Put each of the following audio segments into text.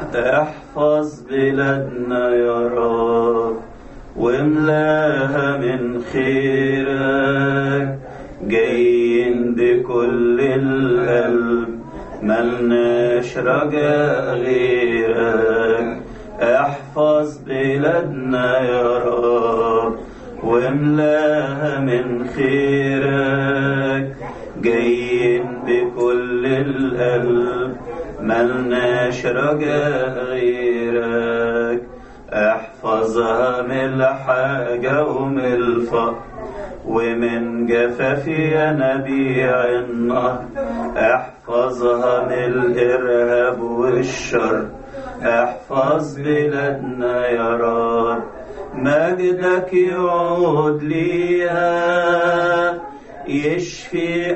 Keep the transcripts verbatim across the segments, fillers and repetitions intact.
احفظ بلادنا يا رب واملاها من خيرك، جايين بكل القلب ملناش رجاء غيرك. احفظ بلادنا يا رب واملاها من خيرك، جايين بكل القلب ملناش رجاء غيرك. احفظها من الحاجة ومن الفقر ومن جفاف ينابيع النهر، احفظها من الإرهاب والشر. احفظ بلادنا يا رب، مجدك يعود ليها، يشفي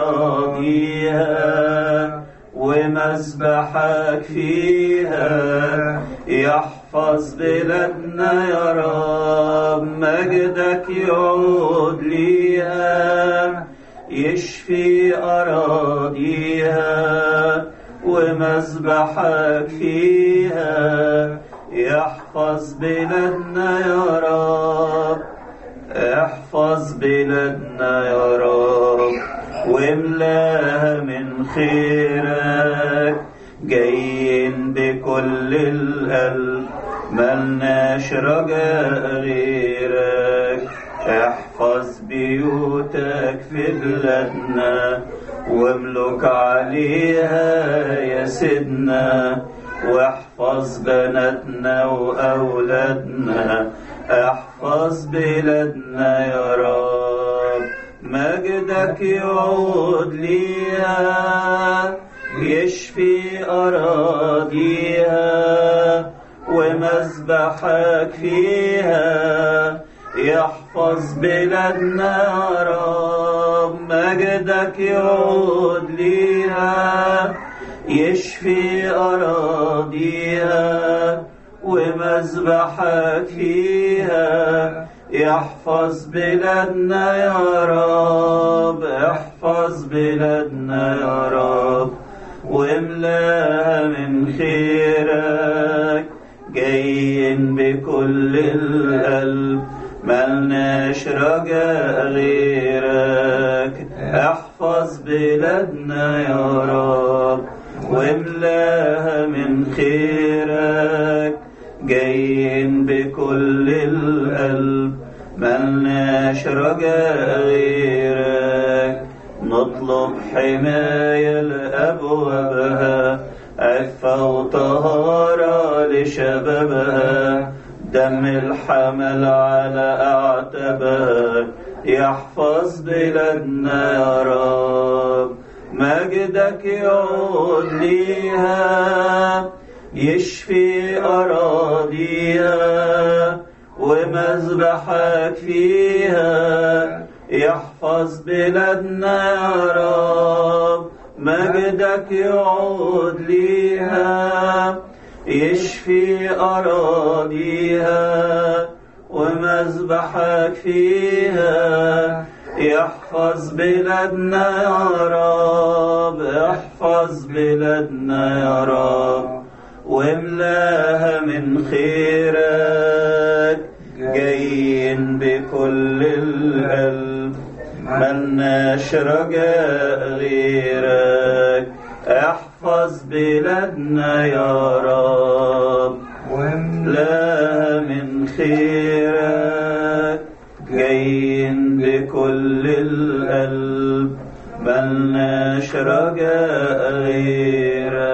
أراضيها ومذبحك فيها. يحفظ بلادنا يا رب، مجدك يعود ليها، يشفي أراضيها ومذبحك فيها. يحفظ بلادنا يا رب، احفظ بلادنا يا رب واملاها من خيرك، جايين بكل القلب ملناش رجاء غيرك. احفظ بيوتك في بلادنا واملك عليها يا سيدنا، واحفظ بناتنا وأولادنا. احفظ بلادنا يا رب، مجدك يعود ليها، يشفي أراضيها ومذبحك فيها. يحفظ بلادنا يا رب، مجدك يعود ليها، يشفي أراضيها ومذبحك فيها. يحفظ بلادنا يا رب، احفظ بلادنا يا رب واملاها من خيرك، جايين بكل القلب ملناش رجاء غيرك. احفظ بلادنا يا رب واملاها من خيرك، جايين بكل القلب ملناش رجاء غيرك. نطلب حماية لأبوابها، عفة وطهارة لشبابها، دم الحمل على أعتابها. يحفظ بلادنا يا رب، مجدك يعود ليها، يشفي أراضيها ومذبحك فيها. يحفظ بلادنا يا رب، مجدك يعود ليها، يشفي أراضيها ومذبحك فيها. يحفظ بلادنا يا رب، احفظ بلادنا يا رب واملاها من خيرك، جايين بكل القلب ملناش رجاء غيرك. احفظ بلادنا يا رب واملاها من خيرك، جايين بكل القلب ملناش رجاء غيرك.